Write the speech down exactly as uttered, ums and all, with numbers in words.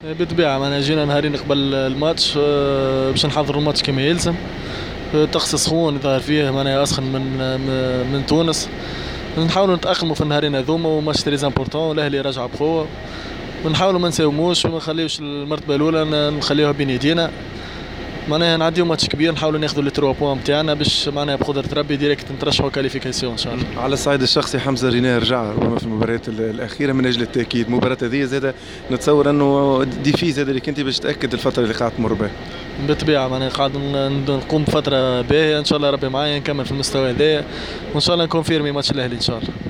بالطبيعة معناها جينا نهارين قبل الماتش آه، باش نحضروا الماتش كما يلزم. آه، طقس سخون ظهر فيه معناها أسخن من من من تونس. نحاولوا نتأقلموا في النهارين هذوما وماتش تريز امبورتون، الأهلي راجع بقوة، ونحاولوا ما نساوموش وما نخليوش المرتبة الأولى ن- نخليوها بين يدينا. معناها نعديو ماتش كبير، نحاولوا ناخذوا لي تروا بوان نتاعنا باش معناها بقدرة ربي ديريكت نترشحوا كاليفيكاسيون ان شاء الله. على الصعيد الشخصي حمزه ريناه رجع ربما في المباريات ال- الاخيره من اجل التاكيد، المباراه هذه زاد نتصور انه ديفي زاد اللي كنت باش تاكد الفتره اللي قاعد تمر بها. بالطبيعة معناها قاعد ن- نقوم بفترة باهية ان شاء الله، ربي معايا نكمل في المستوى هذايا وان شاء الله نكون فيرمي ماتش الاهلي ان شاء الله.